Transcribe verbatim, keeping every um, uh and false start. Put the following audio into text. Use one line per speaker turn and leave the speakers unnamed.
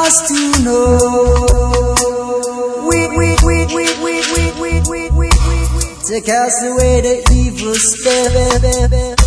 us to know. We, we, we, we, we, we, we, we, we, we, we, take us away the evil spirit.